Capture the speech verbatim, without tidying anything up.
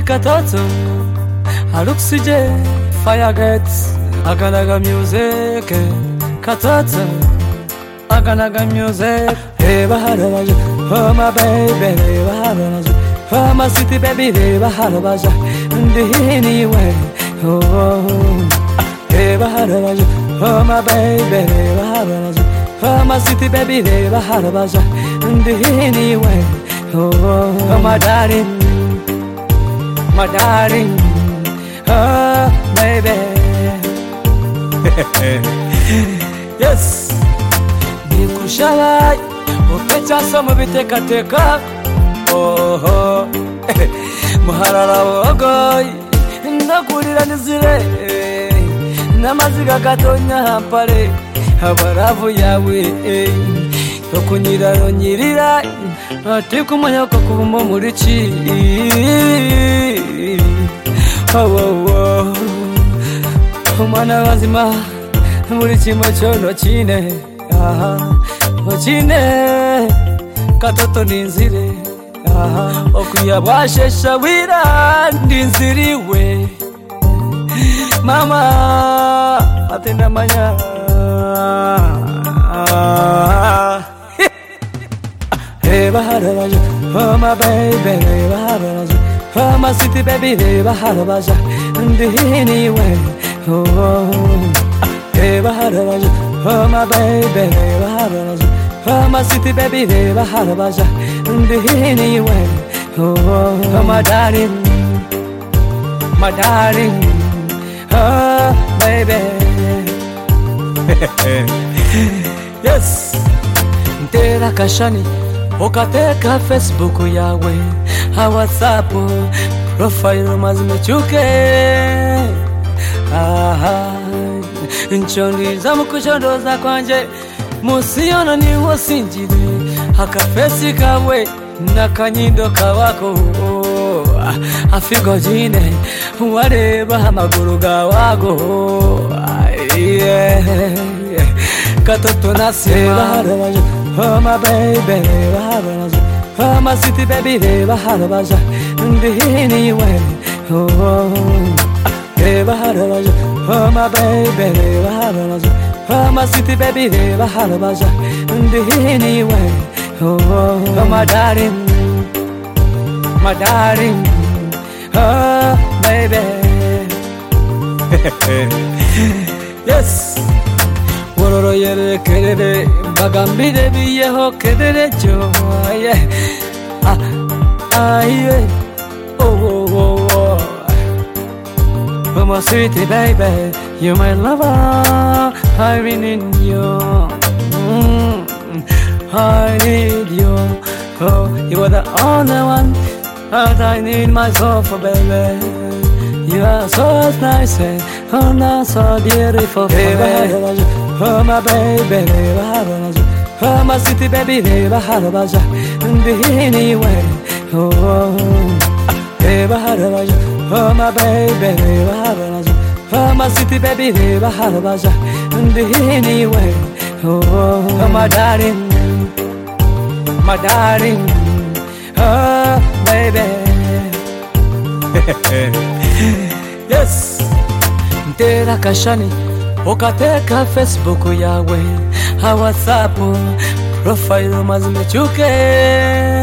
katoto aluksije Firegates Aganaga music katoto Aganaga music Reba harabaja oh my baby reba harabaja oh my city baby reba harabaja ndihini we oh reba harabaja oh my baby reba harabaja oh my city baby reba harabaja ndihini we oh my darling my darling oh baby yes nikushalai upecha somo bitekateka oh oh muharara wogoy ndakurira nizire namaziga gatonya hampare abaravu yawe okunyiraro nyirira ati kumanya ko kubumo muri ki oh oh umana wazima muri kimo cyono kine aha ochine katoto ninzire aha okuyabashesha wira ndinziriwe mama atenda manya reba harabaja oh my baby reba harabaja oh my city baby reba harabaja ndihini we oh reba harabaja oh my baby reba harabaja oh my city baby reba harabaja ndihini we oh my darling my darling oh baby yes ndera kashani ukateka Facebook yawe ha WhatsApp profile mazimechuke aha nchondiza mukuchondoza kwanje musiona ni wosinjire hakafesi kawe na kanyindo kawako afigo jine wareba amaguru gawago yeah katoto nasema oh my baby harabaja oh my city baby reba harabaja ndihini we oh reba harabaja oh my baby reba harabaja oh my city baby reba harabaja ndihini we oh my darling my darling oh baby yes wororo yere kerere bagambire biyeho kerere jo yeah ah ah yeah oh oh oh oh oh my sweet baby you my lover I really need you mm, I need you oh you are the only one that I need myself for baby you are so nice oh not so beautiful baby oh my baby reba harabaja oh my city baby reba harabaja ndihini we oh reba harabaja oh my baby reba harabaja oh my city baby reba harabaja ndihini we oh my darling my darling oh baby yes ndera kashani ukateka Facebook yawe ha WhatsApp profile mazimechuke